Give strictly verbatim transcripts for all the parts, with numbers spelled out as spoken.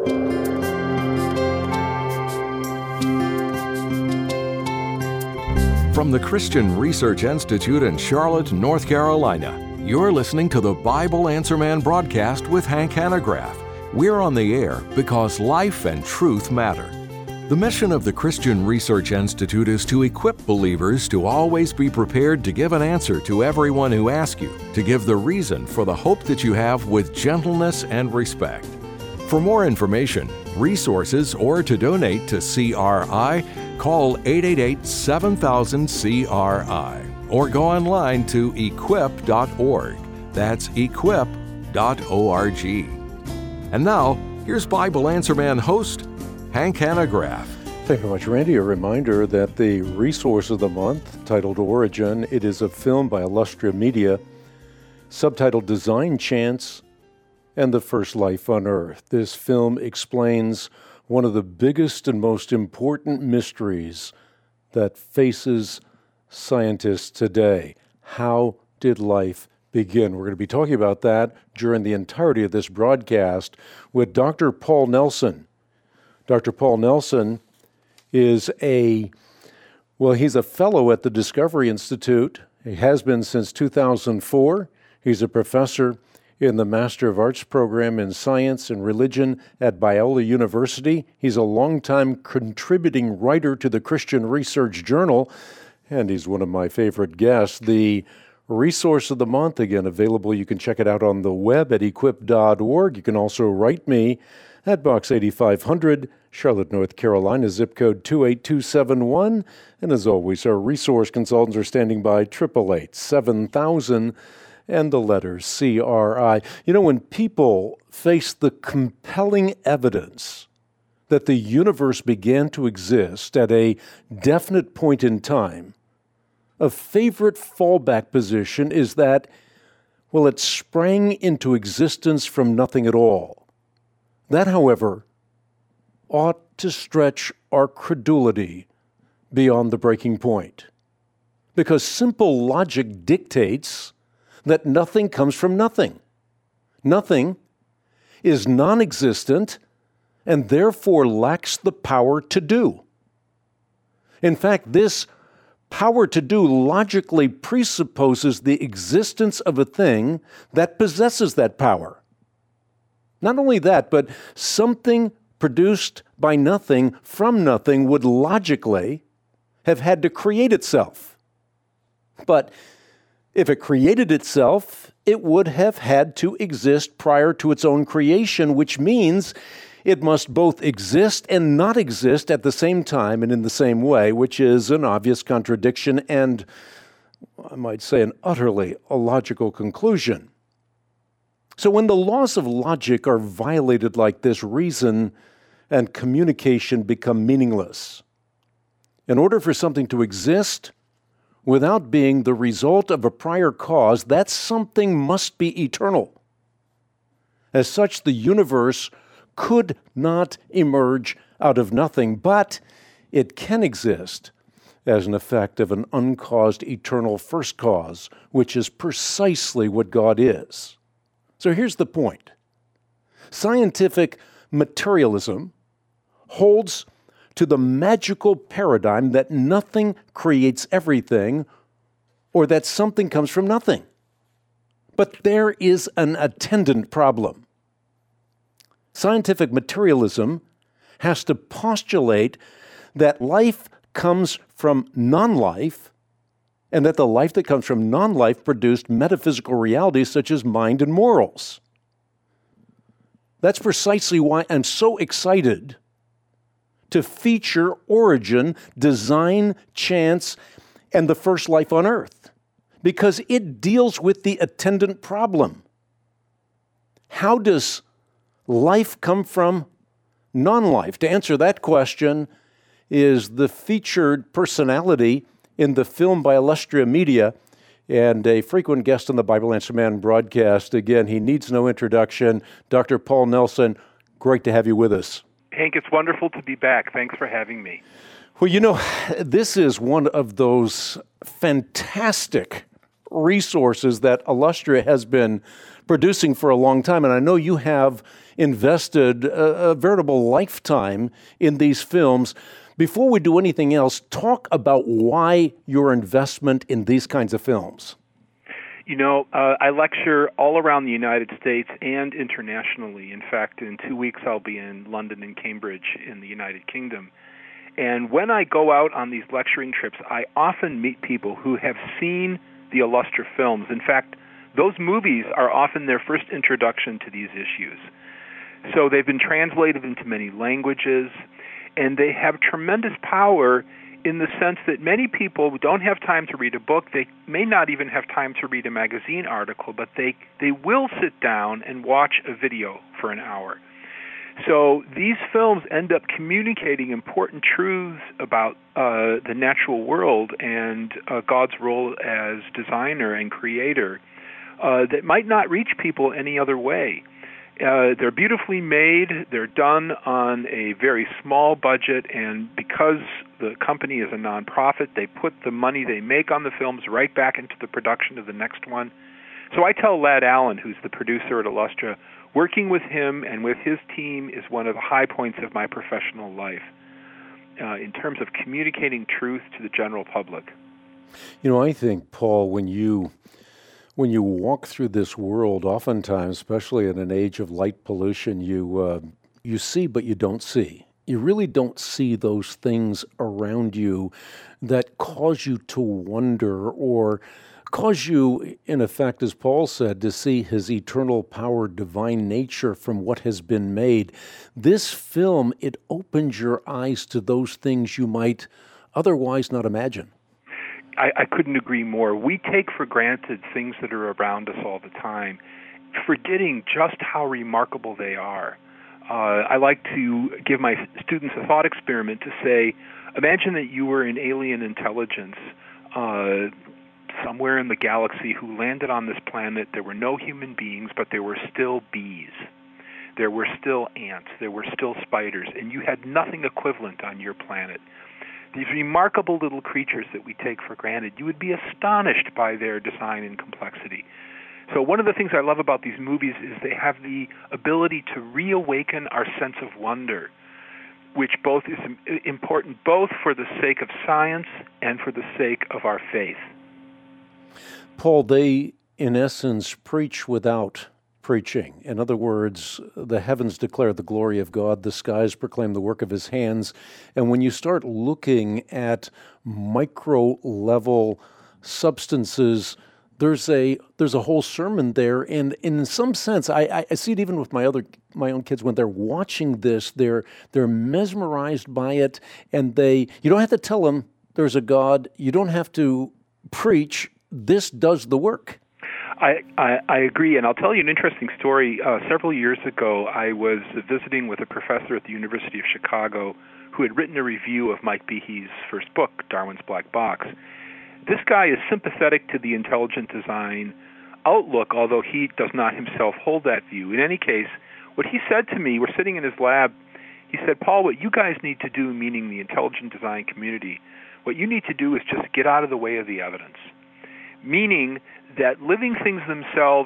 From the Christian Research Institute in Charlotte, North Carolina, you're listening to the Bible Answer Man broadcast with Hank Hanegraaff. We're on the air because life and truth matter. The mission of the Christian Research Institute is to equip believers to always be prepared to give an answer to everyone who asks you, to give the reason for the hope that you have with gentleness and respect. For more information, resources, or to donate to C R I, call eight eight eight, seven thousand, C R I or go online to equip dot org. That's equip dot org. And now, here's Bible Answer Man host, Hank Hanegraaff. Thank you very much, Randy. A reminder that the resource of the month, titled Origin, it is a film by Illustria Media, subtitled Design Chance and the First Life on Earth. This film explains one of the biggest and most important mysteries that faces scientists today. How did life begin? We're going to be talking about that during the entirety of this broadcast with Doctor Paul Nelson. Doctor Paul Nelson is a, well, he's a fellow at the Discovery Institute. He has been since two thousand four. He's a professor in the Master of Arts program in Science and Religion at Biola University. He's a longtime contributing writer to the Christian Research Journal, and he's one of my favorite guests. The resource of the month, again, available. You can check it out on the web at equip dot org. You can also write me at Box eighty-five hundred, Charlotte, North Carolina, zip code two eight two seven one. And as always, our resource consultants are standing by, eight eight eight, seven thousand, and the letters C R I. You know, when people face the compelling evidence that the universe began to exist at a definite point in time, a favorite fallback position is that, well, it sprang into existence from nothing at all. That, however, ought to stretch our credulity beyond the breaking point, because simple logic dictates that nothing comes from nothing. Nothing is non-existent and therefore lacks the power to do. In fact, this power to do logically presupposes the existence of a thing that possesses that power. Not only that, but something produced by nothing from nothing would logically have had to create itself. But if it created itself, it would have had to exist prior to its own creation, which means it must both exist and not exist at the same time and in the same way, which is an obvious contradiction and, I might say, an utterly illogical conclusion. So when the laws of logic are violated like this, reason and communication become meaningless. In order for something to exist without being the result of a prior cause, that something must be eternal. As such, the universe could not emerge out of nothing, but it can exist as an effect of an uncaused eternal first cause, which is precisely what God is. So here's the point. Scientific materialism holds to the magical paradigm that nothing creates everything, or that something comes from nothing. But there is an attendant problem. Scientific materialism has to postulate that life comes from non-life, and that the life that comes from non-life produced metaphysical realities such as mind and morals. That's precisely why I'm so excited to feature Origin, Design, Chance, and the First Life on Earth, because it deals with the attendant problem. How does life come from non-life? To answer that question is the featured personality in the film by Illustria Media and a frequent guest on the Bible Answer Man broadcast. Again, he needs no introduction. Doctor Paul Nelson, great to have you with us. Hank, it's wonderful to be back. Thanks for having me. Well, you know, this is one of those fantastic resources that Illustria has been producing for a long time, and I know you have invested a, a veritable lifetime in these films. Before we do anything else, talk about why your investment in these kinds of films. You know, uh, I lecture all around the United States and internationally. In fact, in two weeks I'll be in London and Cambridge in the United Kingdom. And when I go out on these lecturing trips, I often meet people who have seen the Illustria films. In fact, those movies are often their first introduction to these issues. So they've been translated into many languages, and they have tremendous power in the sense that many people don't have time to read a book. They may not even have time to read a magazine article, but they, they will sit down and watch a video for an hour. So these films end up communicating important truths about uh, the natural world and uh, God's role as designer and creator uh, that might not reach people any other way. Uh, they're beautifully made, they're done on a very small budget, and because the company is a nonprofit, they put the money they make on the films right back into the production of the next one. So I tell Ladd Allen, who's the producer at Illustria, working with him and with his team is one of the high points of my professional life uh, in terms of communicating truth to the general public. You know, I think, Paul, when you when you walk through this world, oftentimes, especially in an age of light pollution, you uh, you see but you don't see. You really don't see those things around you that cause you to wonder or cause you, in effect, as Paul said, to see his eternal power, divine nature from what has been made. This film, it opens your eyes to those things you might otherwise not imagine. I, I couldn't agree more. We take for granted things that are around us all the time, forgetting just how remarkable they are. Uh, I like to give my students a thought experiment to say, imagine that you were an alien intelligence uh, somewhere in the galaxy who landed on this planet. There were no human beings, but there were still bees. There were still ants. There were still spiders, and you had nothing equivalent on your planet. These remarkable little creatures that we take for granted, you would be astonished by their design and complexity. So one of the things I love about these movies is they have the ability to reawaken our sense of wonder, which both is important both for the sake of science and for the sake of our faith. Paul, they, in essence, preach without preaching. In other words, the heavens declare the glory of God, the skies proclaim the work of his hands. And when you start looking at micro-level substances, there's a there's a whole sermon there. And in some sense, I, I see it even with my other my own kids when they're watching this, they're they're mesmerized by it, and they you don't have to tell them there's a God. You don't have to preach. This does the work. I, I, I agree, and I'll tell you an interesting story. Uh, several years ago, I was visiting with a professor at the University of Chicago who had written a review of Mike Behe's first book, Darwin's Black Box. This guy is sympathetic to the intelligent design outlook, although he does not himself hold that view. In any case, what he said to me, we're sitting in his lab, he said, Paul, what you guys need to do, meaning the intelligent design community, what you need to do is just get out of the way of the evidence. Meaning that living things themselves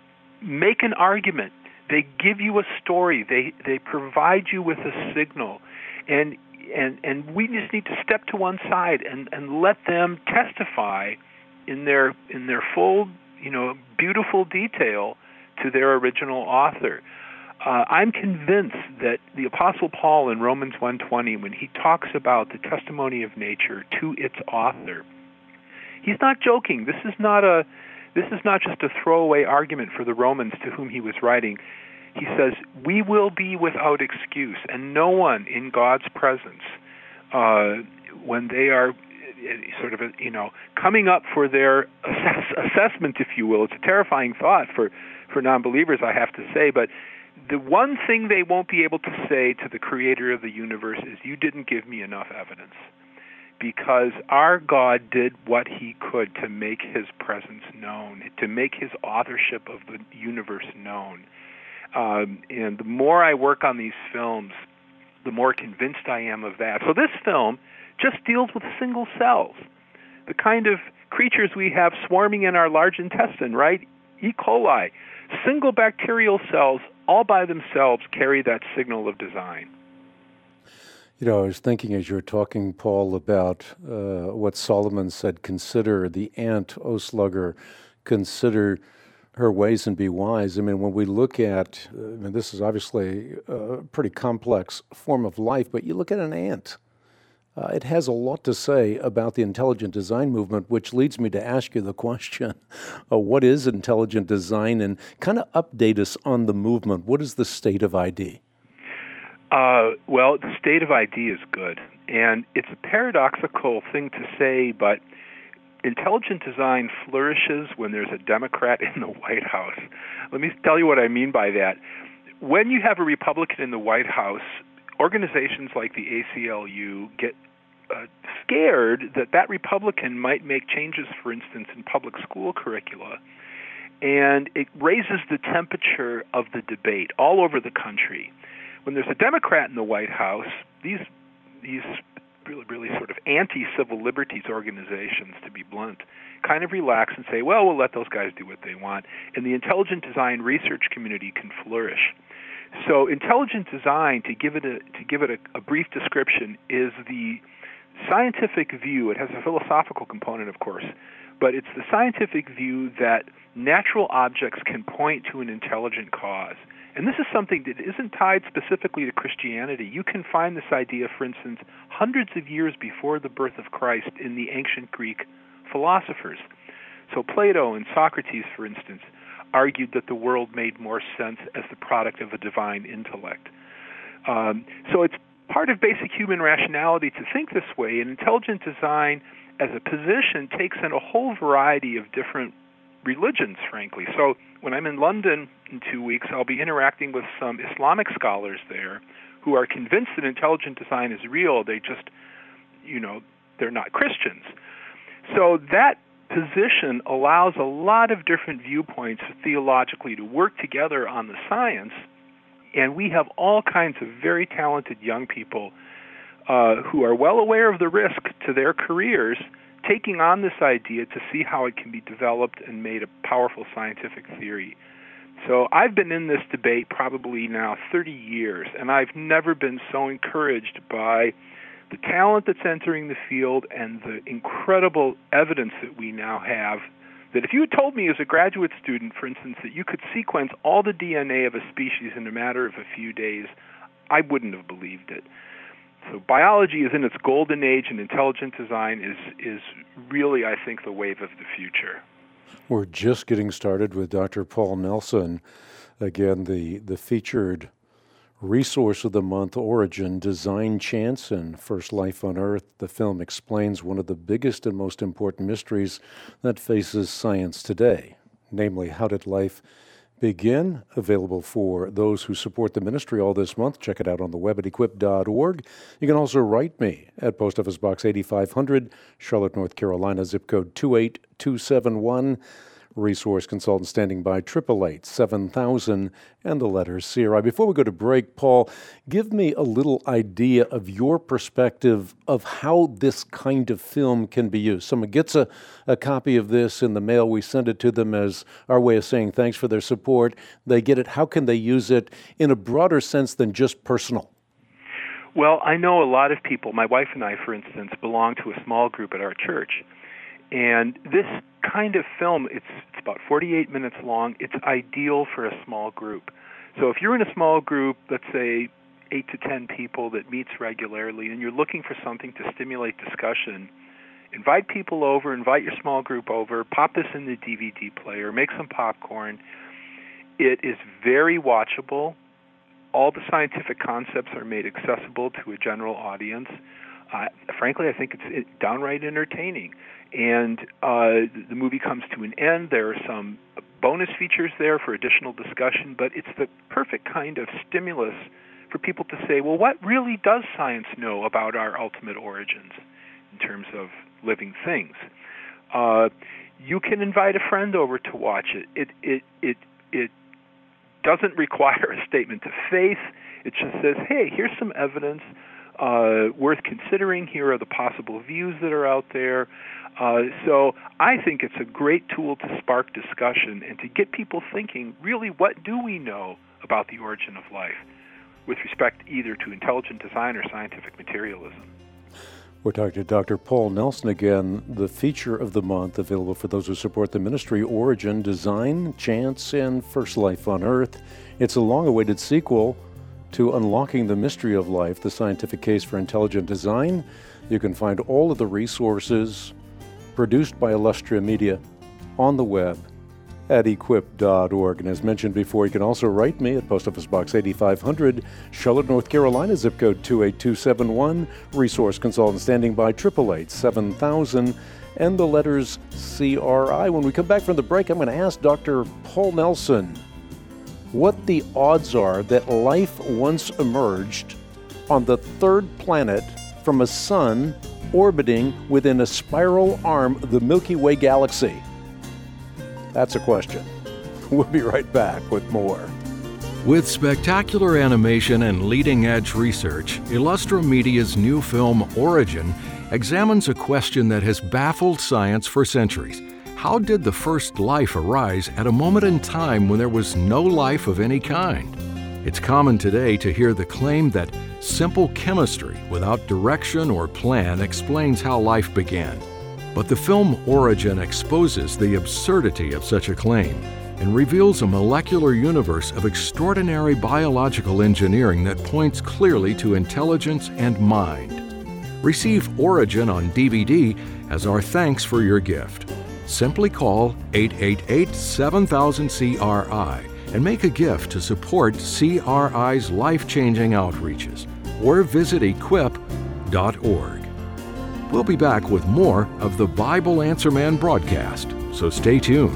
make an argument. They give you a story. They they provide you with a signal. And and and we just need to step to one side and, and let them testify in their in their full, you know, beautiful detail to their original author. Uh, I'm convinced that the Apostle Paul in Romans one twenty, when he talks about the testimony of nature to its author, he's not joking. This is not a this is not just a throwaway argument for the Romans to whom he was writing. He says, we will be without excuse, and no one in God's presence, uh, when they are sort of, you know, coming up for their assess- assessment, if you will. It's a terrifying thought for, for non-believers, I have to say, but the one thing they won't be able to say to the creator of the universe is, you didn't give me enough evidence. Because our God did what he could to make his presence known, to make his authorship of the universe known. Um, and the more I work on these films, the more convinced I am of that. So this film just deals with single cells. the kind of creatures we have swarming in our large intestine, right? E. coli. Single bacterial cells all by themselves carry that signal of design. You know, I was thinking as you were talking, Paul, about uh, what Solomon said, consider the ant, O slugger, consider her ways and be wise. I mean, when we look at, uh, I mean, this is obviously a pretty complex form of life, but you look at an ant, uh, it has a lot to say about the intelligent design movement, which leads me to ask you the question, uh, what is intelligent design? And kind of update us on the movement. What is the state of I D? Uh, well, the state of I D is good, and it's a paradoxical thing to say, but intelligent design flourishes when there's a Democrat in the White House. Let me tell you what I mean by that. When you have a Republican in the White House, organizations like the A C L U get uh, scared that that Republican might make changes, for instance, in public school curricula, and it raises the temperature of the debate all over the country. When there's a Democrat in the White House, these these really, really sort of anti-civil liberties organizations, to be blunt, kind of relax and say, well, we'll let those guys do what they want, and the intelligent design research community can flourish. So intelligent design, to give it a to give it a, a brief description, is the scientific view. It has a philosophical component, of course, but it's the scientific view that natural objects can point to an intelligent cause. And this is something that isn't tied specifically to Christianity. You can find this idea, for instance, hundreds of years before the birth of Christ in the ancient Greek philosophers. So Plato and Socrates, for instance, argued that the world made more sense as the product of a divine intellect. Um, so it's part of basic human rationality to think this way, and intelligent design as a position takes in a whole variety of different religions, frankly. So when I'm in London in two weeks, I'll be interacting with some Islamic scholars there who are convinced that intelligent design is real. They just, you know, they're not Christians. So that position allows a lot of different viewpoints theologically to work together on the science, and we have all kinds of very talented young people uh, who are well aware of the risk to their careers, taking on this idea to see how it can be developed and made a powerful scientific theory. So I've been in this debate probably now thirty years, and I've never been so encouraged by the talent that's entering the field and the incredible evidence that we now have, that if you had told me as a graduate student, for instance, that you could sequence all the D N A of a species in a matter of a few days, I wouldn't have believed it. So biology is in its golden age, and intelligent design is is really, I think, the wave of the future. We're just getting started with Doctor Paul Nelson. Again, the, the featured resource of the month, Origin, Design Chance, and First Life on Earth. The film explains one of the biggest and most important mysteries that faces science today, namely, how did life begin? Available for those who support the ministry all this month. Check it out on the web at equip dot org. You can also write me at Post Office Box eighty-five hundred, Charlotte, North Carolina, zip code two eight two seven one. Resource consultant standing by, eight eight eight, seven thousand, and the letter C R I. Before we go to break, Paul, give me a little idea of your perspective of how this kind of film can be used. Someone gets a, a copy of this in the mail. We send it to them as our way of saying thanks for their support. They get it. How can they use it in a broader sense than just personal? Well, I know a lot of people, my wife and I, for instance, belong to a small group at our church. And this kind of film, it's, it's about forty-eight minutes long. It's ideal for a small group. So if you're in a small group, let's say eight to ten people that meets regularly, and you're looking for something to stimulate discussion, invite people over, invite your small group over, pop this in the D V D player, make some popcorn. It is very watchable. All the scientific concepts are made accessible to a general audience. Uh, frankly, I think it's it, downright entertaining. And uh, the movie comes to an end. There are some bonus features there for additional discussion, but it's the perfect kind of stimulus for people to say, well, what really does science know about our ultimate origins in terms of living things? Uh, you can invite a friend over to watch it. It it it it doesn't require a statement of faith. It just says, hey, here's some evidence. uh, worth considering. Here are the possible views that are out there. Uh, so I think it's a great tool to spark discussion and to get people thinking, really, what do we know about the origin of life with respect either to intelligent design or scientific materialism? We're talking to Doctor Paul Nelson again. The feature of the month, available for those who support the ministry, Origin, Design, Chance, and First Life on Earth. It's a long-awaited sequel to Unlocking the Mystery of Life, the scientific case for intelligent design. You can find all of the resources produced by Illustria Media on the web at equip dot org. And as mentioned before, you can also write me at Post Office Box eighty-five hundred, Charlotte, North Carolina, zip code two eight two seven one. Resource consultant standing by, eight eight eight, seven thousand, and the letters C R I. When we come back from the break, I'm going to ask Doctor Paul Nelson what the odds are that life once emerged on the third planet from a sun orbiting within a spiral arm of the Milky Way galaxy. That's a question. We'll be right back with more. With spectacular animation and leading-edge research, Illustria Media's new film, Origin, examines a question that has baffled science for centuries. How did the first life arise at a moment in time when there was no life of any kind? It's common today to hear the claim that simple chemistry without direction or plan explains how life began. But the film Origin exposes the absurdity of such a claim and reveals a molecular universe of extraordinary biological engineering that points clearly to intelligence and mind. Receive Origin on D V D as our thanks for your gift. Simply call eight eight eight, seven thousand, C R I and make a gift to support C R I's life-changing outreaches, or visit equip dot org. We'll be back with more of the Bible Answer Man broadcast, so stay tuned.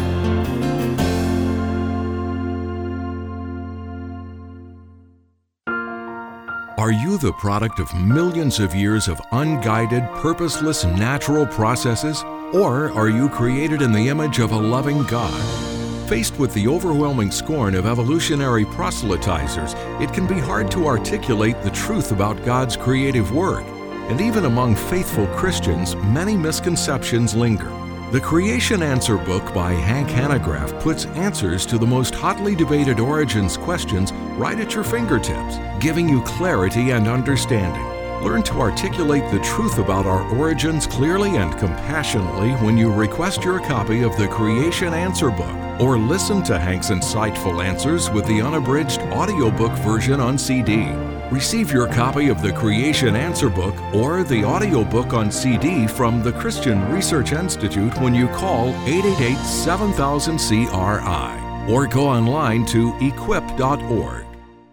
Are you the product of millions of years of unguided, purposeless natural processes? Or are you created in the image of a loving God? Faced with the overwhelming scorn of evolutionary proselytizers, it can be hard to articulate the truth about God's creative work. And even among faithful Christians, many misconceptions linger. The Creation Answer book by Hank Hanegraaff puts answers to the most hotly debated origins questions right at your fingertips, giving you clarity and understanding. Learn to articulate the truth about our origins clearly and compassionately when you request your copy of the Creation Answer book, or listen to Hank's insightful answers with the unabridged audiobook version on C D. Receive your copy of the Creation Answer book or the audiobook on C D from the Christian Research Institute when you call eight eight eight, seven thousand, C R I or go online to equip dot org.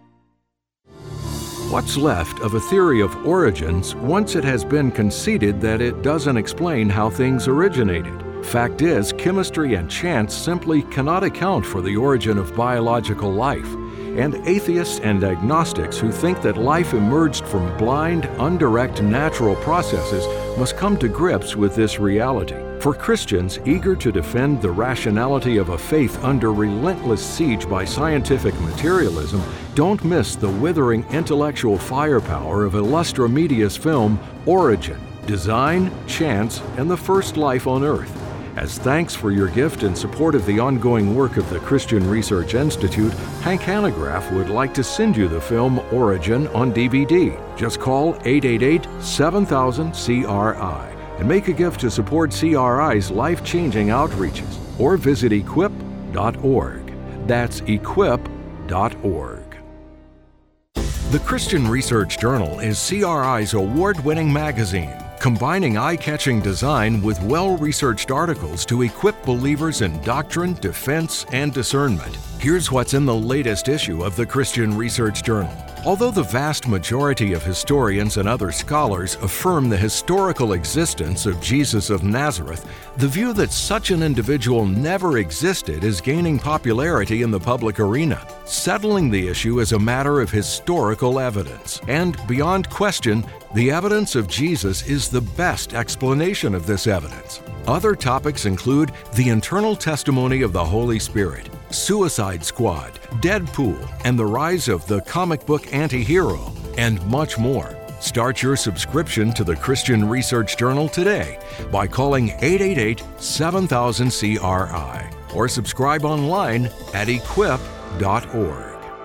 What's left of a theory of origins once it has been conceded that it doesn't explain how things originated? Fact is, chemistry and chance simply cannot account for the origin of biological life. And atheists and agnostics who think that life emerged from blind, undirect natural processes must come to grips with this reality. For Christians eager to defend the rationality of a faith under relentless siege by scientific materialism, don't miss the withering intellectual firepower of Illustria Media's film, Origin, Design, Chance, and the First Life on Earth. As thanks for your gift in support of the ongoing work of the Christian Research Institute, Hank Hanegraaff would like to send you the film Origin on D V D. Just call eight eight eight, seven thousand, C R I and make a gift to support C R I's life-changing outreaches, or visit equip dot org. That's equip dot org. The Christian Research Journal is C R I's award-winning magazine, combining eye-catching design with well-researched articles to equip believers in doctrine, defense, and discernment. Here's what's in the latest issue of the Christian Research Journal. Although the vast majority of historians and other scholars affirm the historical existence of Jesus of Nazareth, the view that such an individual never existed is gaining popularity in the public arena. Settling the issue is a matter of historical evidence, and beyond question, the evidence of Jesus is the best explanation of this evidence. Other topics include the internal testimony of the Holy Spirit, Suicide Squad, Deadpool, and the rise of the comic book anti-hero, and much more. Start your subscription to the Christian Research Journal today by calling eight eight eight, seven thousand, C R I or subscribe online at equip dot org.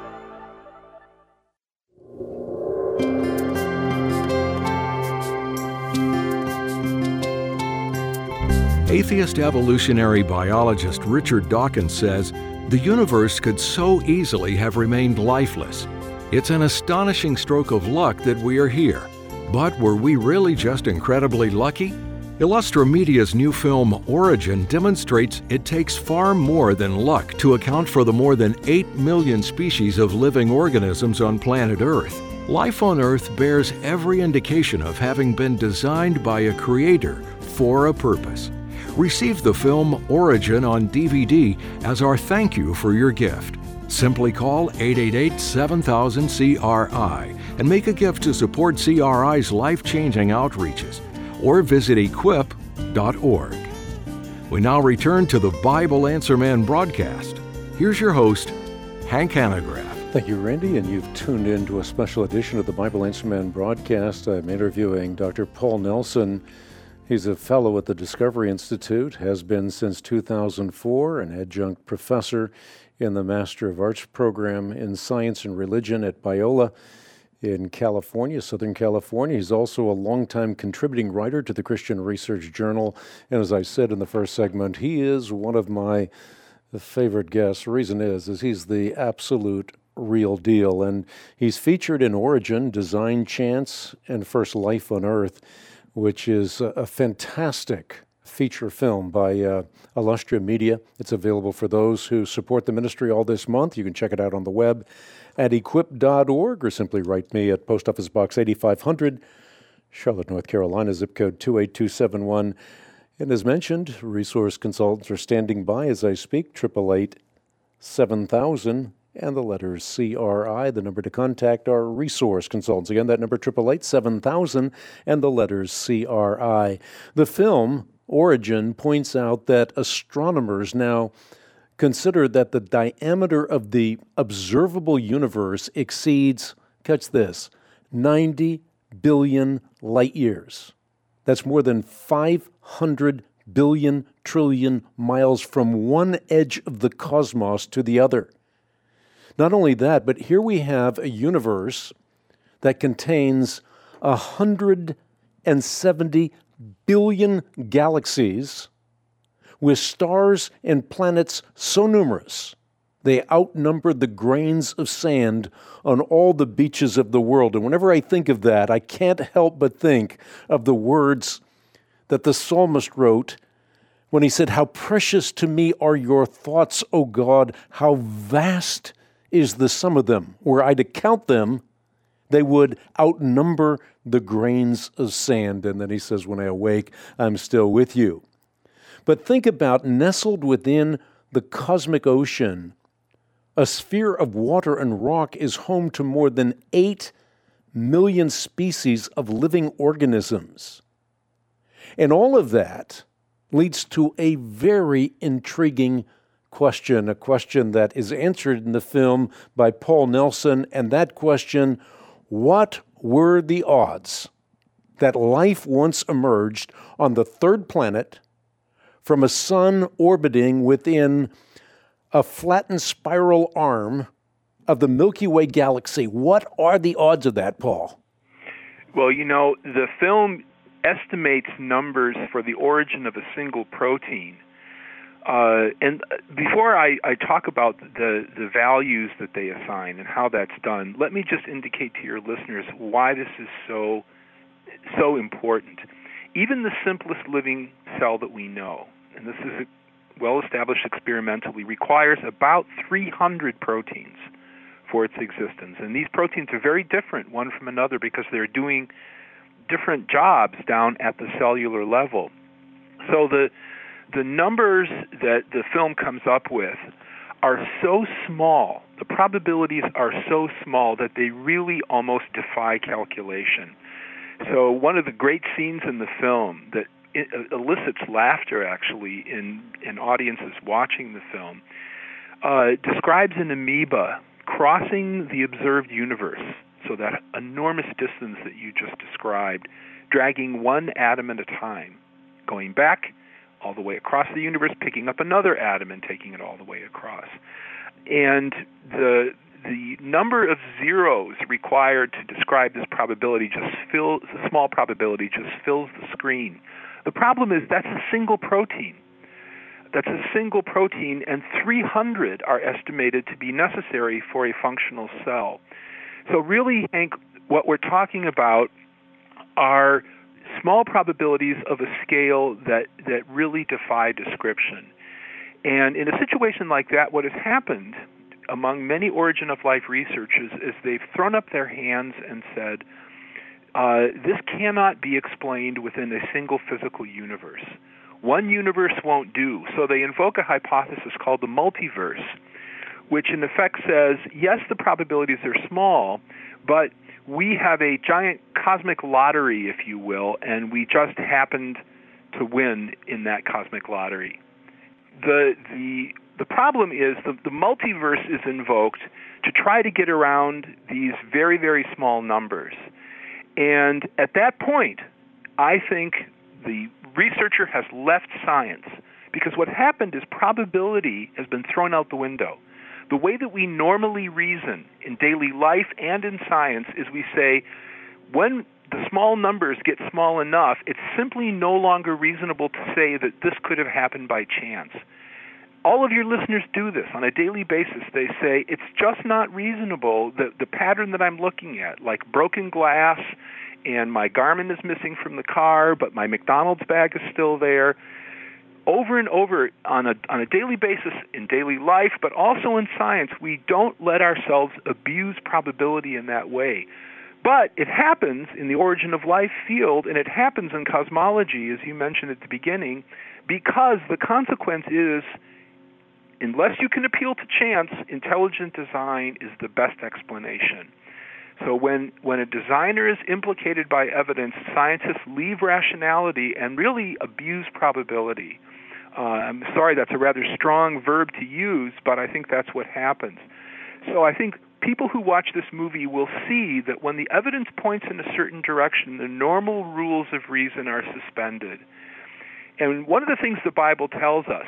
Atheist evolutionary biologist Richard Dawkins says the universe could so easily have remained lifeless. It's an astonishing stroke of luck that we are here. But were we really just incredibly lucky? Illustra Media's new film Origin demonstrates it takes far more than luck to account for the more than eight million species of living organisms on planet Earth. Life on Earth bears every indication of having been designed by a creator for a purpose. Receive the film Origin on D V D as our thank you for your gift. Simply call eight eight eight, seven thousand, C R I and make a gift to support C R I's life-changing outreaches, or visit equip dot org. We now return to the Bible Answer Man broadcast. Here's your host, Hank Hanegraaff. Thank you, Randy, and you've tuned in to a special edition of the Bible Answer Man broadcast. I'm interviewing Doctor Paul Nelson. He's a fellow at the Discovery Institute, has been since two thousand four, an adjunct professor in the Master of Arts program in Science and Religion at Biola in California, Southern California. He's also a longtime contributing writer to the Christian Research Journal. And as I said in the first segment, he is one of my favorite guests. The reason is, is he's the absolute real deal. And he's featured in Origin, Design Chance, and First Life on Earth, which is a, a fantastic feature film by uh, Illustria Media. It's available for those who support the ministry all this month. You can check it out on the web at equip dot org or simply write me at Post Office Box eighty-five hundred, Charlotte, North Carolina, zip code two eight two seven one. And as mentioned, resource consultants are standing by as I speak, eight eight eight, seven thousand, and the letters C R I. The number to contact our resource consultants. Again, that number, eight eight eight, seven thousand, and the letters C R I. The film Origin points out that astronomers now consider that the diameter of the observable universe exceeds, catch this, ninety billion light years. That's more than five hundred billion trillion miles from one edge of the cosmos to the other. Not only that, but here we have a universe that contains one hundred seventy billion galaxies with stars and planets so numerous they outnumber the grains of sand on all the beaches of the world. And whenever I think of that, I can't help but think of the words that the psalmist wrote when he said, "How precious to me are your thoughts, O God, how vast is the sum of them. Were I to count them, they would outnumber the grains of sand." And then he says, "When I awake, I'm still with you." But think about nestled within the cosmic ocean, a sphere of water and rock is home to more than eight million species of living organisms. And all of that leads to a very intriguing question, a question that is answered in the film by Paul Nelson, and that question, what were the odds that life once emerged on the third planet from a sun orbiting within a flattened spiral arm of the Milky Way galaxy? What are the odds of that, Paul? Well, you know, the film estimates numbers for the origin of a single protein. Uh, and before I, I talk about the, the values that they assign and how that's done, let me just indicate to your listeners why this is so so important. Even the simplest living cell that we know, and this is well established experimentally, requires about three hundred proteins for its existence. And these proteins are very different one from another because they're doing different jobs down at the cellular level. So the the numbers that the film comes up with are so small, the probabilities are so small that they really almost defy calculation. So one of the great scenes in the film that it elicits laughter, actually, in, in audiences watching the film, uh, describes an amoeba crossing the observed universe so that a enormous distance that you just described, dragging one atom at a time, going back all the way across the universe, picking up another atom and taking it all the way across. And the the number of zeros required to describe this probability just fills, a small probability just fills the screen. The problem is that's a single protein. That's a single protein, and three hundred are estimated to be necessary for a functional cell. So really, Hank, what we're talking about are small probabilities of a scale that, that really defy description. And in a situation like that, what has happened among many origin of life researchers is they've thrown up their hands and said, uh, this cannot be explained within a single physical universe. One universe won't do. So they invoke a hypothesis called the multiverse, which in effect says, yes, the probabilities are small, but we have a giant cosmic lottery, if you will, and we just happened to win in that cosmic lottery. The the the problem is the, the multiverse is invoked to try to get around these very, very small numbers. And at that point, I think the researcher has left science, because what happened is probability has been thrown out the window. The way that we normally reason in daily life and in science is we say, when the small numbers get small enough, it's simply no longer reasonable to say that this could have happened by chance. All of your listeners do this on a daily basis. They say, it's just not reasonable that the pattern that I'm looking at, like broken glass and my Garmin is missing from the car, but my McDonald's bag is still there. Over and over on a on a daily basis in daily life, but also in science, we don't let ourselves abuse probability in that way. But it happens in the origin of life field, and it happens in cosmology, as you mentioned at the beginning, because the consequence is, unless you can appeal to chance, intelligent design is the best explanation. So when, when a designer is implicated by evidence, scientists leave rationality and really abuse probability. Uh, I'm sorry, that's a rather strong verb to use, but I think that's what happens. So I think people who watch this movie will see that when the evidence points in a certain direction, the normal rules of reason are suspended. And one of the things the Bible tells us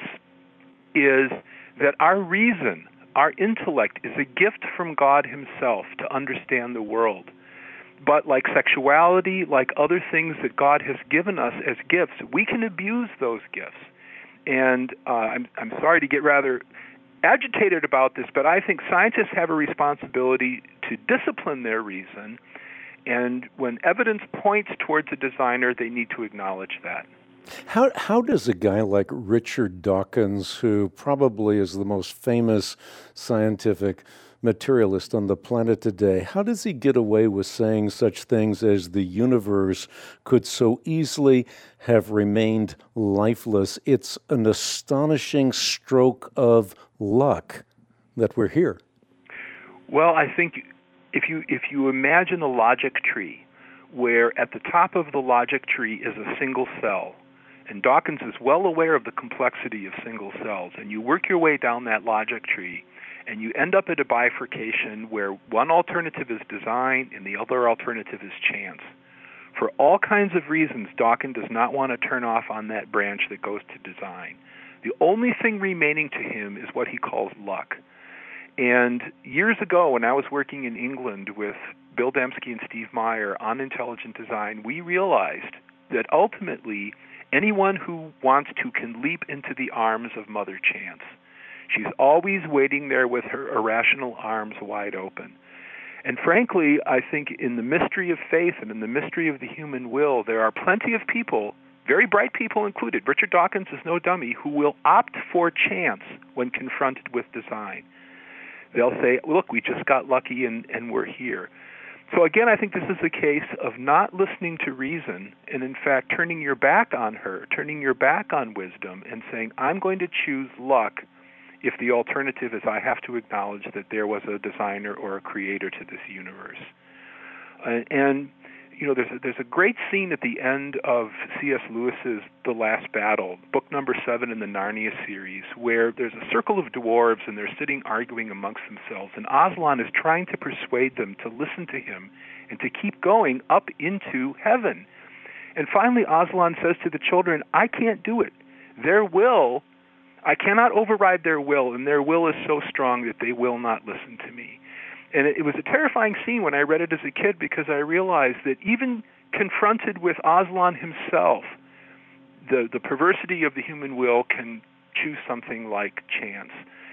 is that our reason, our intellect, is a gift from God himself to understand the world. But like sexuality, like other things that God has given us as gifts, we can abuse those gifts. And uh, I'm, I'm sorry to get rather agitated about this, but I think scientists have a responsibility to discipline their reason, and when evidence points towards a designer, they need to acknowledge that. How how does a guy like Richard Dawkins, who probably is the most famous scientific materialist on the planet today, how does he get away with saying such things as the universe could so easily have remained lifeless? It's an astonishing stroke of luck that we're here. Well, I think if you if you imagine a logic tree where at the top of the logic tree is a single cell, and Dawkins is well aware of the complexity of single cells, and you work your way down that logic tree, and you end up at a bifurcation where one alternative is design and the other alternative is chance. For all kinds of reasons, Dawkins does not want to turn off on that branch that goes to design. The only thing remaining to him is what he calls luck. And years ago, when I was working in England with Bill Dembski and Steve Meyer on intelligent design, we realized that ultimately anyone who wants to can leap into the arms of Mother Chance. She's always waiting there with her irrational arms wide open. And frankly, I think in the mystery of faith and in the mystery of the human will, there are plenty of people, very bright people included, Richard Dawkins is no dummy, who will opt for chance when confronted with design. They'll say, look, we just got lucky and, and we're here. So again, I think this is a case of not listening to reason and, in fact, turning your back on her, turning your back on wisdom and saying, I'm going to choose luck if the alternative is I have to acknowledge that there was a designer or a creator to this universe. Uh, and, you know, there's a, there's a great scene at the end of C S Lewis's The Last Battle, book number seven in the Narnia series, where there's a circle of dwarves and they're sitting arguing amongst themselves, and Aslan is trying to persuade them to listen to him and to keep going up into heaven. And finally, Aslan says to the children, I can't do it. Their will, I cannot override their will, and their will is so strong that they will not listen to me. And it, it was a terrifying scene when I read it as a kid, because I realized that even confronted with Aslan himself, the, the perversity of the human will can choose something like chance.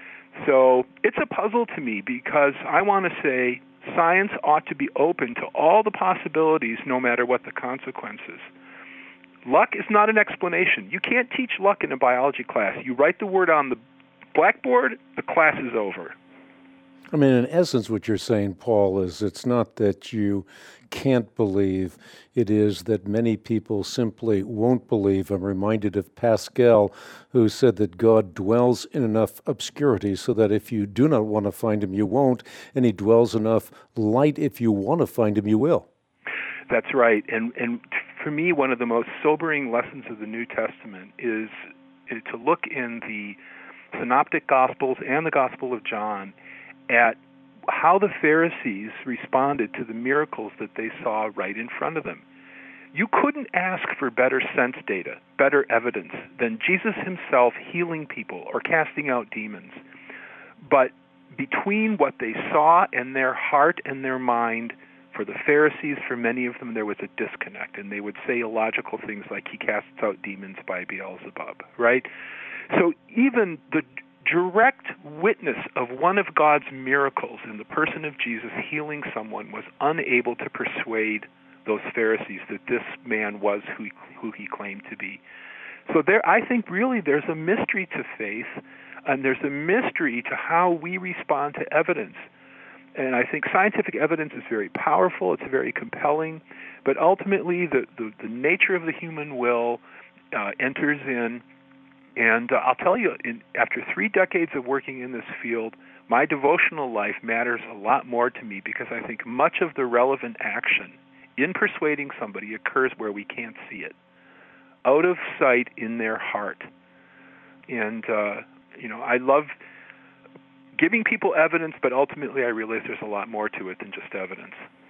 So it's a puzzle to me, because I want to say science ought to be open to all the possibilities, no matter what the consequences. Luck is not an explanation. You can't teach luck in a biology class. You write the word on the blackboard, the class is over. I mean, in essence, what you're saying, Paul, is it's not that you can't believe. It is that many people simply won't believe. I'm reminded of Pascal, who said that God dwells in enough obscurity so that if you do not want to find him, you won't, and he dwells enough light if you want to find him, you will. That's right. And and for me, one of the most sobering lessons of the New Testament is, is to look in the Synoptic Gospels and the Gospel of John at how the Pharisees responded to the miracles that they saw right in front of them. You couldn't ask for better sense data, better evidence than Jesus himself healing people or casting out demons. But between what they saw and their heart and their mind, for the Pharisees, for many of them, there was a disconnect, and they would say illogical things like, he casts out demons by Beelzebub, right? So even the direct witness of one of God's miracles in the person of Jesus healing someone was unable to persuade those Pharisees that this man was who, who he claimed to be. So there, I think really there's a mystery to faith, and there's a mystery to how we respond to evidence. And I think scientific evidence is very powerful, it's very compelling, but ultimately the, the, the nature of the human will uh, enters in. And uh, I'll tell you, in, after three decades of working in this field, my devotional life matters a lot more to me, because I think much of the relevant action in persuading somebody occurs where we can't see it, out of sight in their heart. And, uh, you know, I love giving people evidence, but ultimately I realize there's a lot more to it than just evidence.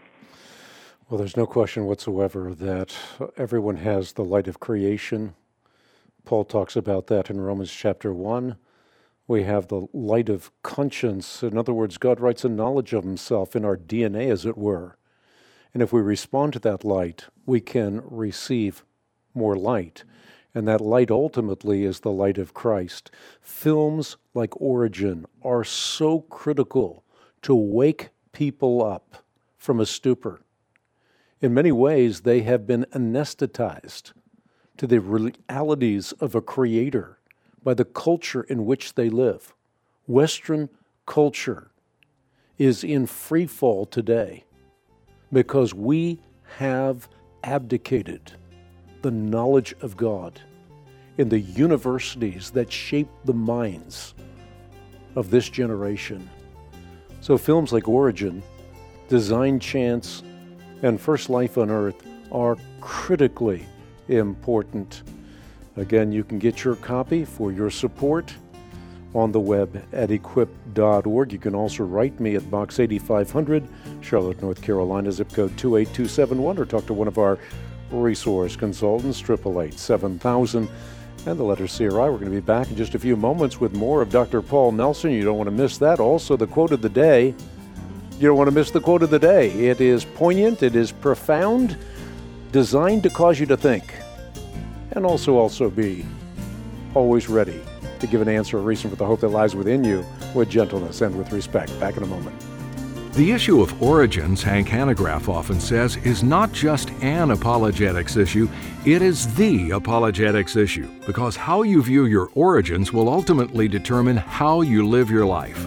Well, there's no question whatsoever that everyone has the light of creation. Paul talks about that in Romans chapter one. We have the light of conscience. In other words, God writes a knowledge of himself in our D N A, as it were. And if we respond to that light, we can receive more light. And that light ultimately is the light of Christ. Films like Origin are so critical to wake people up from a stupor. In many ways, they have been anesthetized to the realities of a creator by the culture in which they live. Western culture is in free fall today because we have abdicated the knowledge of God in the universities that shape the minds of this generation. So films like Origin, Design Chance, and First Life on Earth are critically important. Again, you can get your copy for your support on the web at equip dot org. You can also write me at Box eighty-five hundred, Charlotte, North Carolina, zip code two eight two seven one, or talk to one of our resource consultants, eight eight eight, seven thousand, and the letter C R I. We're going to be back in just a few moments with more of Doctor Paul Nelson. You don't want to miss that. Also, the quote of the day. You don't want to miss the quote of the day. It is poignant, it is profound, designed to cause you to think, and also also be always ready to give an answer, a reason for the hope that lies within you, with gentleness and with respect. Back in a moment. The issue of origins, Hank Hanegraaff often says, is not just an apologetics issue, it is the apologetics issue, because how you view your origins will ultimately determine how you live your life.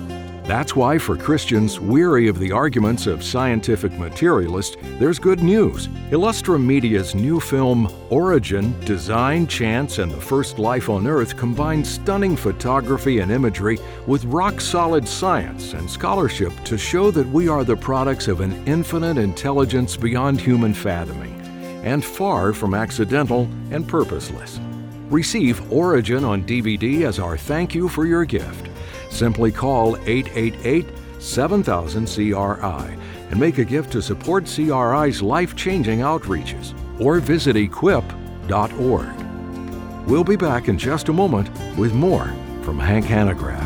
That's why for Christians weary of the arguments of scientific materialists, there's good news. Illustrum Media's new film, Origin, Design, Chance, and the First Life on Earth combine stunning photography and imagery with rock-solid science and scholarship to show that we are the products of an infinite intelligence beyond human fathoming, and far from accidental and purposeless. Receive Origin on D V D as our thank you for your gift. Simply call eight eight eight, seven thousand, C R I and make a gift to support C R I's life-changing outreaches, or visit equip dot org. We'll be back in just a moment with more from Hank Hanegraaff.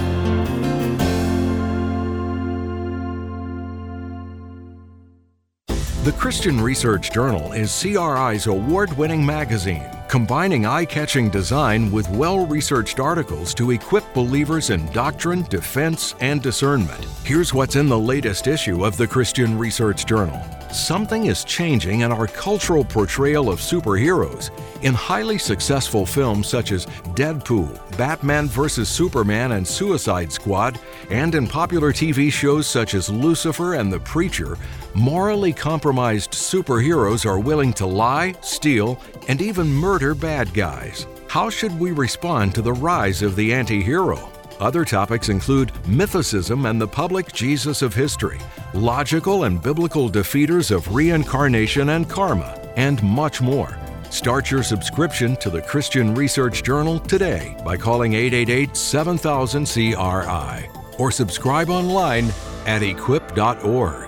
The Christian Research Journal is C R I's award-winning magazine, combining eye-catching design with well-researched articles to equip believers in doctrine, defense, and discernment. Here's what's in the latest issue of the Christian Research Journal. Something is changing in our cultural portrayal of superheroes. In highly successful films such as Deadpool, Batman versus Superman, and Suicide Squad, and in popular T V shows such as Lucifer and The Preacher, morally compromised superheroes are willing to lie, steal, and even murder bad guys. How should we respond to the rise of the anti-hero? Other topics include mythicism and the public Jesus of history, logical and biblical defeaters of reincarnation and karma, and much more. Start your subscription to the Christian Research Journal today by calling eight eight eight, seven thousand, C R I or subscribe online at equip dot org.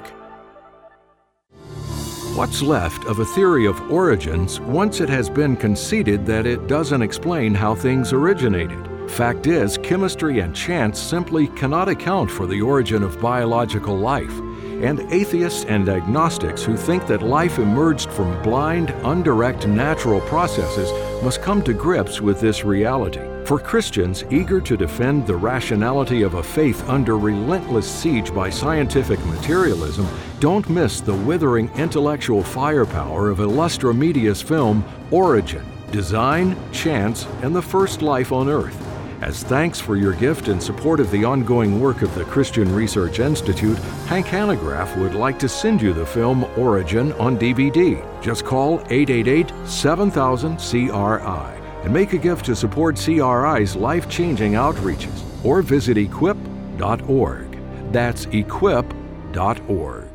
What's left of a theory of origins once it has been conceded that it doesn't explain how things originated? Fact is, chemistry and chance simply cannot account for the origin of biological life, and atheists and agnostics who think that life emerged from blind, undirect natural processes must come to grips with this reality. For Christians eager to defend the rationality of a faith under relentless siege by scientific materialism, don't miss the withering intellectual firepower of Illustrum Media's film, Origin, Design, Chance, and the First Life on Earth. As thanks for your gift in support of the ongoing work of the Christian Research Institute, Hank Hanegraaff would like to send you the film Origin on D V D. Just call eight eight eight, seven thousand, C R I and make a gift to support C R I's life-changing outreaches, or visit equip dot org. That's equip dot org.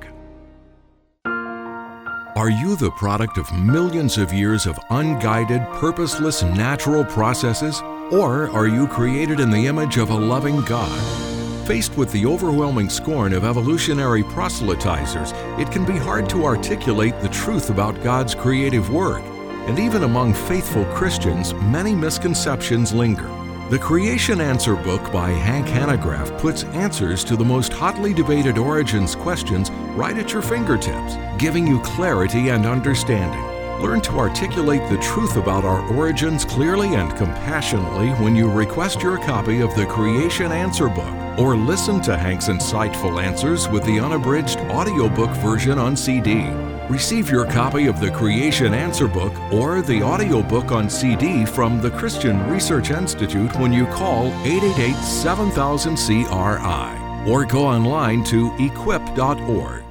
Are you the product of millions of years of unguided, purposeless natural processes? Or are you created in the image of a loving God? Faced with the overwhelming scorn of evolutionary proselytizers, it can be hard to articulate the truth about God's creative work. And even among faithful Christians, many misconceptions linger. The Creation Answer book by Hank Hanegraaff puts answers to the most hotly debated origins questions right at your fingertips, giving you clarity and understanding. Learn to articulate the truth about our origins clearly and compassionately when you request your copy of the Creation Answer book, or listen to Hank's insightful answers with the unabridged audiobook version on C D. Receive your copy of the Creation Answer book or the audiobook on C D from the Christian Research Institute when you call eight eight eight, seven thousand, C R I or go online to equip dot org.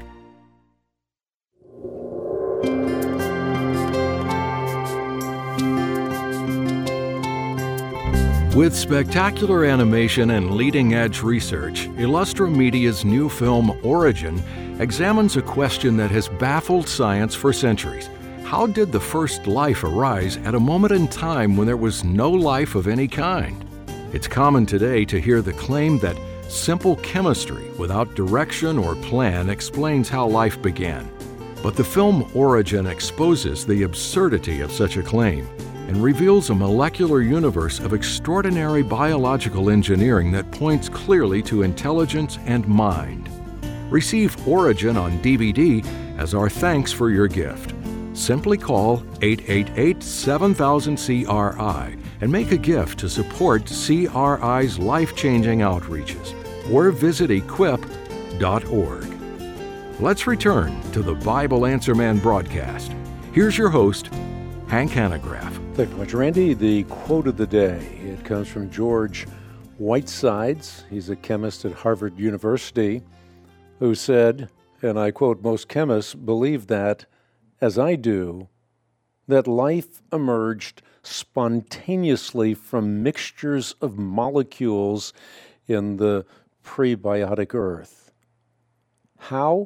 With spectacular animation and leading-edge research, Illustrum Media's new film, Origin, examines a question that has baffled science for centuries. How did the first life arise at a moment in time when there was no life of any kind? It's common today to hear the claim that simple chemistry without direction or plan explains how life began. But the film Origin exposes the absurdity of such a claim and reveals a molecular universe of extraordinary biological engineering that points clearly to intelligence and mind. Receive Origin on D V D as our thanks for your gift. Simply call eight eight eight, seven thousand, C R I and make a gift to support C R I's life-changing outreaches, or visit equip dot org. Let's return to the Bible Answer Man broadcast. Here's your host, Hank Hanegraaff. Thank you much, Randy. The quote of the day, it comes from George Whitesides. He's a chemist at Harvard University who said, and I quote, "Most chemists believe that, as I do, that life emerged spontaneously from mixtures of molecules in the prebiotic earth. How?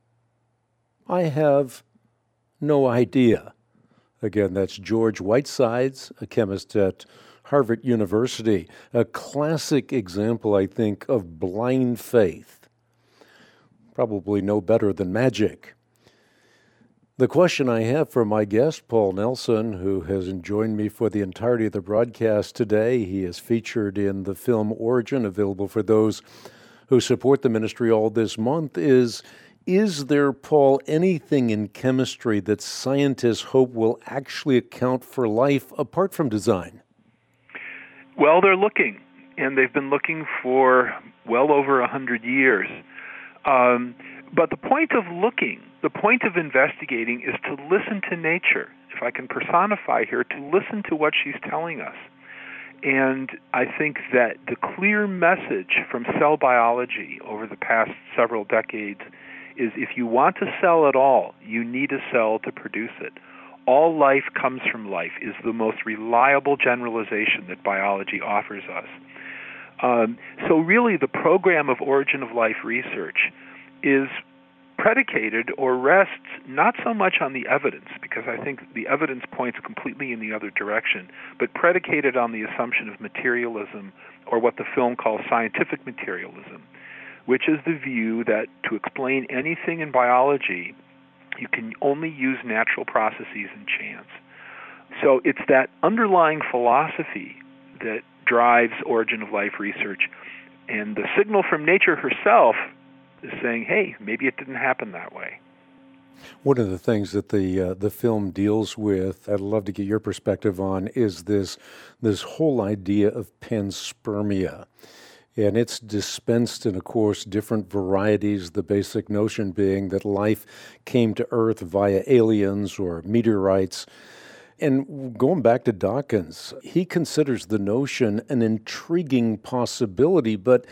I have no idea." Again, that's George Whitesides, a chemist at Harvard University, a classic example, I think, of blind faith. Probably no better than magic. The question I have for my guest, Paul Nelson, who has joined me for the entirety of the broadcast today, he is featured in the film Origin, available for those who support the ministry all this month, is, is there, Paul, anything in chemistry that scientists hope will actually account for life apart from design? Well, they're looking, and they've been looking for well over a hundred years. Um, but the point of looking, the point of investigating is to listen to nature, if I can personify here, to listen to what she's telling us. And I think that the clear message from cell biology over the past several decades is if you want to cell at all, you need a cell to produce it. All life comes from life is the most reliable generalization that biology offers us. Um, so really the program of Origin of Life research is predicated or rests not so much on the evidence, because I think the evidence points completely in the other direction, but predicated on the assumption of materialism, or what the film calls scientific materialism, which is the view that to explain anything in biology, you can only use natural processes and chance. So it's that underlying philosophy that drives Origin of Life research, and the signal from nature herself is saying, hey, maybe it didn't happen that way. One of the things that the uh, the film deals with, I'd love to get your perspective on, is this this whole idea of panspermia. And it's dispensed in, of course, different varieties, the basic notion being that life came to Earth via aliens or meteorites. And going back to Dawkins, he considers the notion an intriguing possibility, but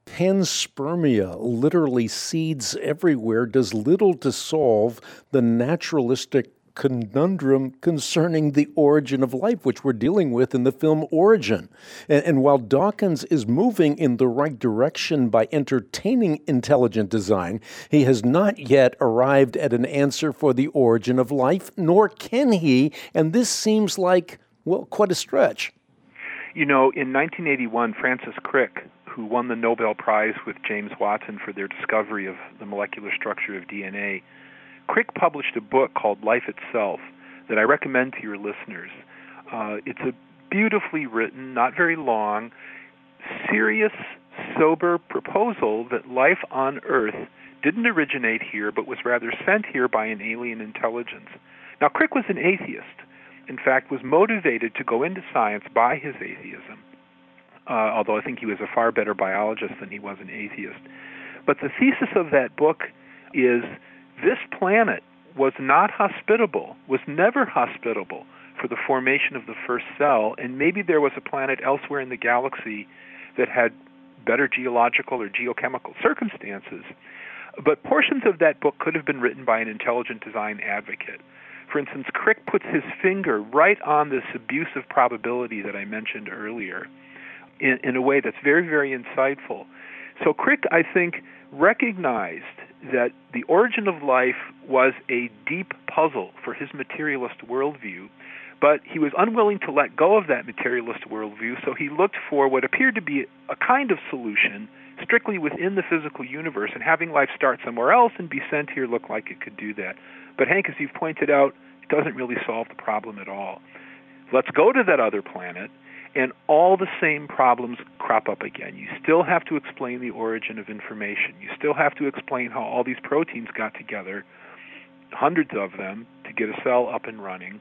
panspermia, literally seeds everywhere, does little to solve the naturalistic conundrum concerning the origin of life, which we're dealing with in the film Origin. And, and while Dawkins is moving in the right direction by entertaining intelligent design, he has not yet arrived at an answer for the origin of life, nor can he, and this seems like, well, quite a stretch. You know, in nineteen eighty-one, Francis Crick, who won the Nobel Prize with James Watson for their discovery of the molecular structure of D N A, Crick published a book called Life Itself that I recommend to your listeners. Uh, it's a beautifully written, not very long, serious, sober proposal that life on Earth didn't originate here, but was rather sent here by an alien intelligence. Now, Crick was an atheist. In fact, was motivated to go into science by his atheism, uh, although I think he was a far better biologist than he was an atheist. But the thesis of that book is this planet was not hospitable, was never hospitable for the formation of the first cell, and maybe there was a planet elsewhere in the galaxy that had better geological or geochemical circumstances. But portions of that book could have been written by an intelligent design advocate. For instance, Crick puts his finger right on this abusive probability that I mentioned earlier in, in a way that's very, very insightful. So Crick, I think, recognized that the origin of life was a deep puzzle for his materialist worldview, but he was unwilling to let go of that materialist worldview, so he looked for what appeared to be a kind of solution strictly within the physical universe, and having life start somewhere else and be sent here looked like it could do that. But Hank, as you've pointed out, it doesn't really solve the problem at all. Let's go to that other planet, and all the same problems crop up again. You still have to explain the origin of information. You still have to explain how all these proteins got together, hundreds of them, to get a cell up and running.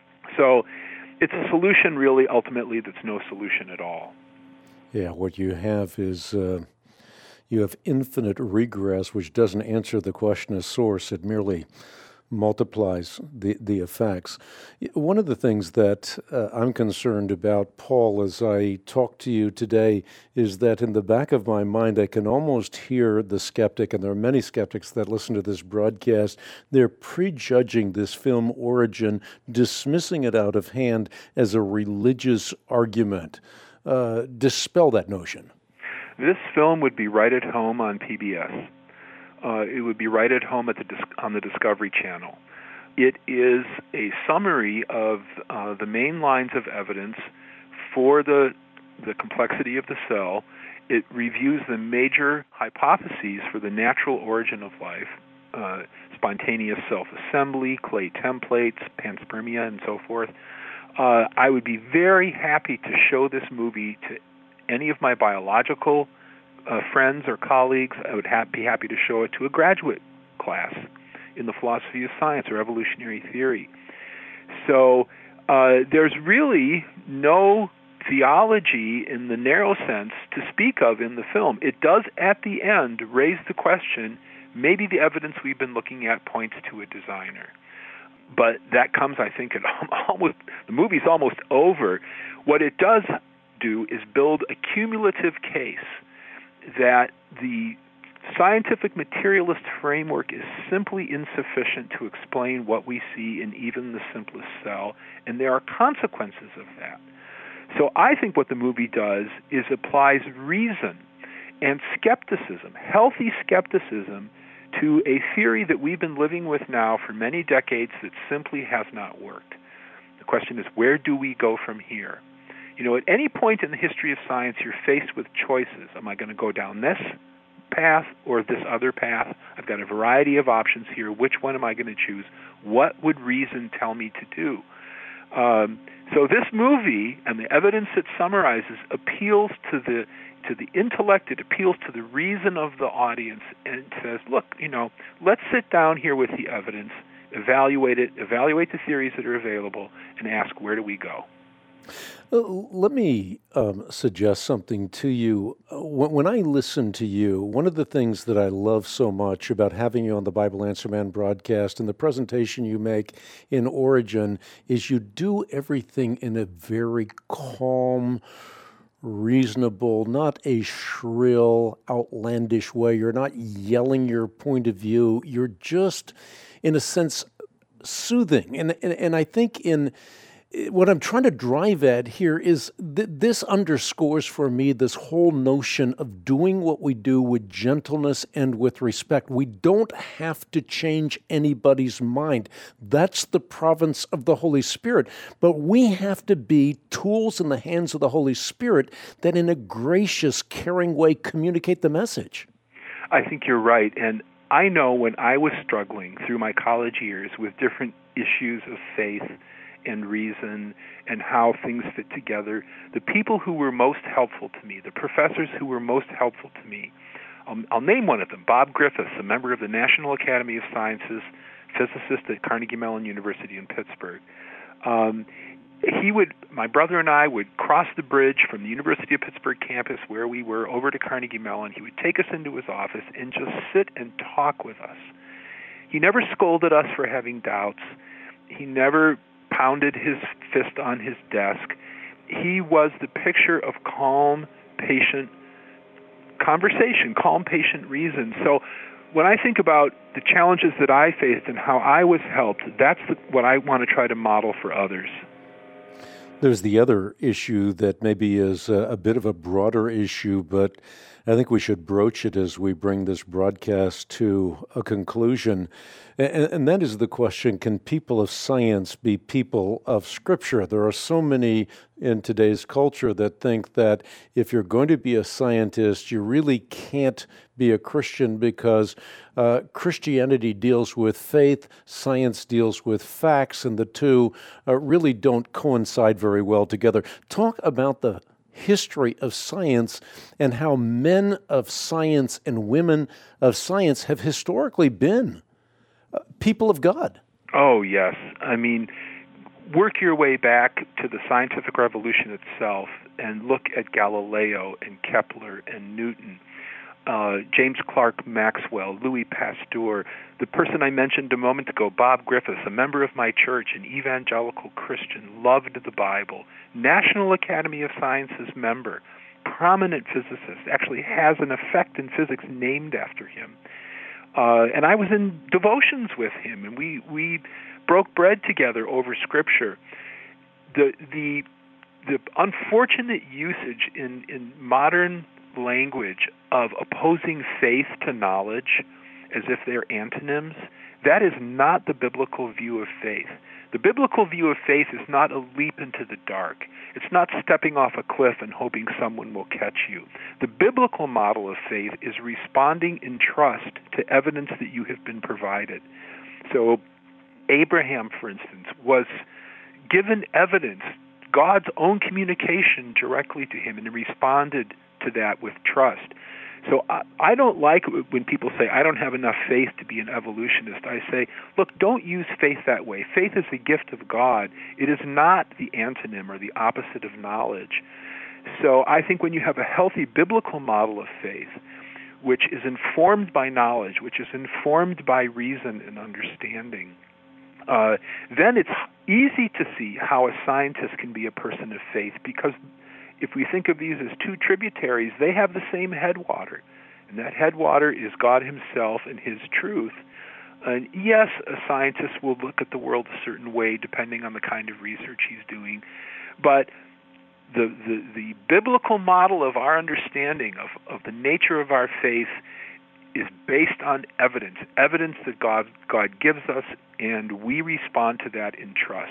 So it's a solution, really, ultimately, that's no solution at all. Yeah, what you have is uh, you have infinite regress, which doesn't answer the question of source. It merely multiplies the, the effects. One of the things that uh, I'm concerned about, Paul, as I talk to you today, is that in the back of my mind, I can almost hear the skeptic, and there are many skeptics that listen to this broadcast, they're prejudging this film Origin, dismissing it out of hand as a religious argument. Uh, dispel that notion. This film would be right at home on P B S. Uh, it would be right at home at the on the Discovery Channel. It is a summary of uh, the main lines of evidence for the the complexity of the cell. It reviews the major hypotheses for the natural origin of life, uh, spontaneous self-assembly, clay templates, panspermia, and so forth. Uh, I would be very happy to show this movie to any of my biological uh, friends or colleagues. I would ha- be happy to show it to a graduate class in the philosophy of science or evolutionary theory. So uh, there's really no theology in the narrow sense to speak of in the film. It does, at the end, raise the question, maybe the evidence we've been looking at points to a designer. But that comes, I think, at almost, the movie's almost over. What it does do is build a cumulative case that the scientific materialist framework is simply insufficient to explain what we see in even the simplest cell, and there are consequences of that. So I think what the movie does is applies reason and skepticism, healthy skepticism, to a theory that we've been living with now for many decades that simply has not worked. The question is, where do we go from here? You know, at any point in the history of science, you're faced with choices. Am I going to go down this path or this other path? I've got a variety of options here. Which one am I going to choose? What would reason tell me to do? Um, so this movie and the evidence it summarizes appeals to the to the intellect, it appeals to the reason of the audience, and it says, look, you know, let's sit down here with the evidence, evaluate it, evaluate the theories that are available, and ask, where do we go? Uh, let me um, suggest something to you. Uh, when, when I listen to you, one of the things that I love so much about having you on the Bible Answer Man broadcast and the presentation you make in Origin is you do everything in a very calm, reasonable, not a shrill, outlandish way. You're not yelling your point of view. You're just, in a sense, soothing. And and, and I think in what I'm trying to drive at here is th- this underscores for me this whole notion of doing what we do with gentleness and with respect. We don't have to change anybody's mind. That's the province of the Holy Spirit. But we have to be tools in the hands of the Holy Spirit that in a gracious, caring way communicate the message. I think you're right. And I know when I was struggling through my college years with different issues of faith and reason and how things fit together, the people who were most helpful to me, the professors who were most helpful to me, I'll, I'll name one of them, Bob Griffiths, a member of the National Academy of Sciences, physicist at Carnegie Mellon University in Pittsburgh. Um, he would, my brother and I would cross the bridge from the University of Pittsburgh campus where we were over to Carnegie Mellon. He would take us into his office and just sit and talk with us. He never scolded us for having doubts. He never pounded his fist on his desk. He was the picture of calm, patient conversation, calm, patient reason. So when I think about the challenges that I faced and how I was helped, that's the, what I want to try to model for others. There's the other issue that maybe is a, a bit of a broader issue, but I think we should broach it as we bring this broadcast to a conclusion. And, and that is the question, can people of science be people of Scripture? There are so many in today's culture that think that if you're going to be a scientist, you really can't be a Christian because uh, Christianity deals with faith, science deals with facts, and the two uh, really don't coincide very well together. Talk about the history of science and how men of science and women of science have historically been uh, people of God. Oh, yes. I mean, work your way back to the scientific revolution itself and look at Galileo and Kepler and Newton. uh, James Clerk Maxwell, Louis Pasteur, the person I mentioned a moment ago, Bob Griffiths, a member of my church, an evangelical Christian, loved the Bible, National Academy of Sciences member, prominent physicist, actually has an effect in physics named after him. Uh, and I was in devotions with him, and we, we broke bread together over Scripture. The the the unfortunate usage in, in modern language of opposing faith to knowledge as if they're antonyms, that is not the biblical view of faith. The biblical view of faith is not a leap into the dark. It's not stepping off a cliff and hoping someone will catch you. The biblical model of faith is responding in trust to evidence that you have been provided. So Abraham, for instance, was given evidence, God's own communication directly to him, and he responded to that with trust. So I, I don't like when people say, I don't have enough faith to be an evolutionist. I say, look, don't use faith that way. Faith is a gift of God. It is not the antonym or the opposite of knowledge. So I think when you have a healthy biblical model of faith, which is informed by knowledge, which is informed by reason and understanding, uh, then it's easy to see how a scientist can be a person of faith, because if we think of these as two tributaries, they have the same headwater, and that headwater is God himself and his truth. And yes, a scientist will look at the world a certain way depending on the kind of research he's doing, but the the, the biblical model of our understanding of, of the nature of our faith is based on evidence, evidence that God God gives us, and we respond to that in trust.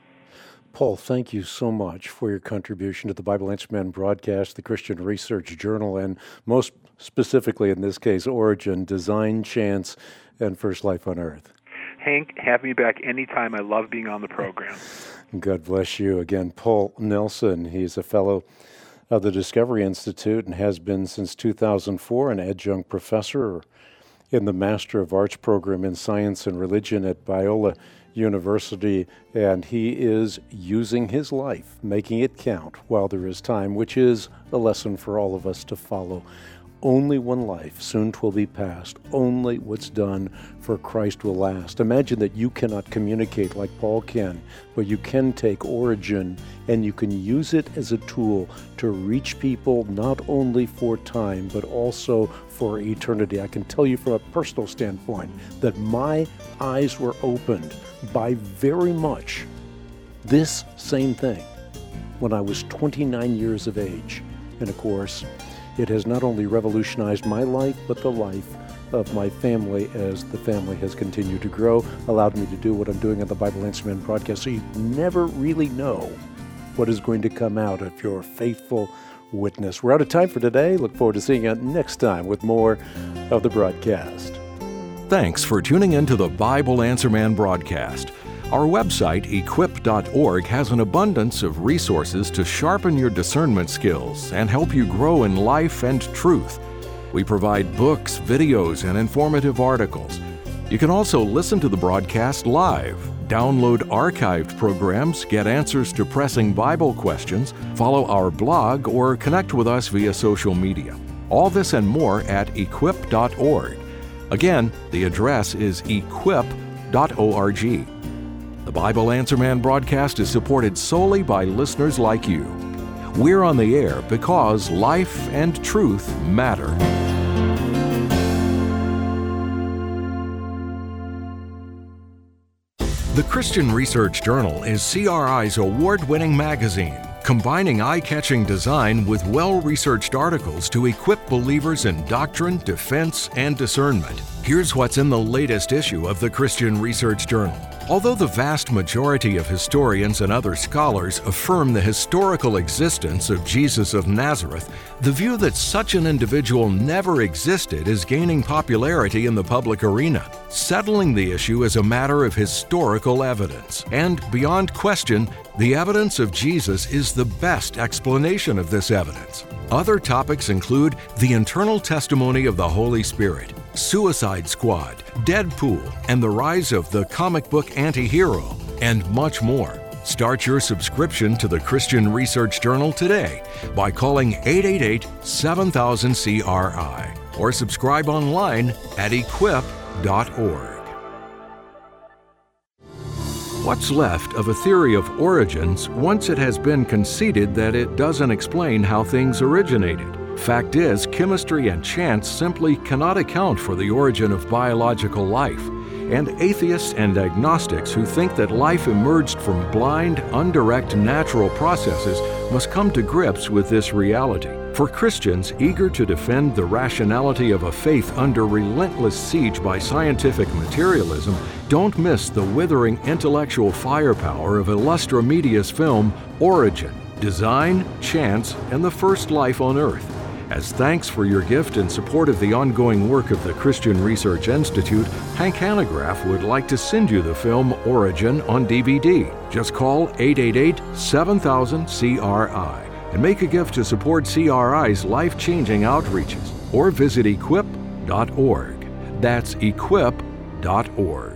Paul, thank you so much for your contribution to the Bible Answer Man broadcast, the Christian Research Journal, and most specifically in this case, Origin, Design, Chance, and First Life on Earth. Hank, have me back anytime. I love being on the program. God bless you. Again, Paul Nelson. He's a fellow of the Discovery Institute and has been since two thousand four an adjunct professor in the Master of Arts program in Science and Religion at Biola University, and he is using his life, making it count while there is time, which is a lesson for all of us to follow. Only one life, soon 'twill be past. Only what's done for Christ will last. Imagine that you cannot communicate like Paul can, but you can take Origin and you can use it as a tool to reach people not only for time, but also for eternity. I can tell you from a personal standpoint that my eyes were opened by very much this same thing when I was twenty-nine years of age. And of course, it has not only revolutionized my life, but the life of my family as the family has continued to grow, allowed me to do what I'm doing on the Bible Answer Man broadcast. So you never really know what is going to come out of your faithful witness. We're out of time for today. Look forward to seeing you next time with more of the broadcast. Thanks for tuning in to the Bible Answer Man broadcast. Our website, equip dot org, has an abundance of resources to sharpen your discernment skills and help you grow in life and truth. We provide books, videos, and informative articles. You can also listen to the broadcast live, download archived programs, get answers to pressing Bible questions, follow our blog, or connect with us via social media. All this and more at equip dot org. Again, the address is equip dot org. The Bible Answer Man broadcast is supported solely by listeners like you. We're on the air because life and truth matter. The Christian Research Journal is C R I's award-winning magazine, combining eye-catching design with well-researched articles to equip believers in doctrine, defense, and discernment. Here's what's in the latest issue of the Christian Research Journal. Although the vast majority of historians and other scholars affirm the historical existence of Jesus of Nazareth, the view that such an individual never existed is gaining popularity in the public arena, settling the issue as a matter of historical evidence. And beyond question, the evidence of Jesus is the best explanation of this evidence. Other topics include the internal testimony of the Holy Spirit, Suicide Squad, Deadpool, and the rise of the comic book anti-hero, and much more. Start your subscription to the Christian Research Journal today by calling eight eight eight, seven thousand C R I. or subscribe online at equip dot org. What's left of a theory of origins once it has been conceded that it doesn't explain how things originated? Fact is, chemistry and chance simply cannot account for the origin of biological life. And atheists and agnostics who think that life emerged from blind, undirect natural processes must come to grips with this reality. For Christians eager to defend the rationality of a faith under relentless siege by scientific materialism, don't miss the withering intellectual firepower of Illustra Media's film Origin, Design, Chance, and the First Life on Earth. As thanks for your gift and support of the ongoing work of the Christian Research Institute, Hank Hanegraaff would like to send you the film Origin on D V D. Just call eight eight eight, seven thousand, C R I and make a gift to support C R I's life-changing outreaches, or visit equip dot org. That's equip dot org.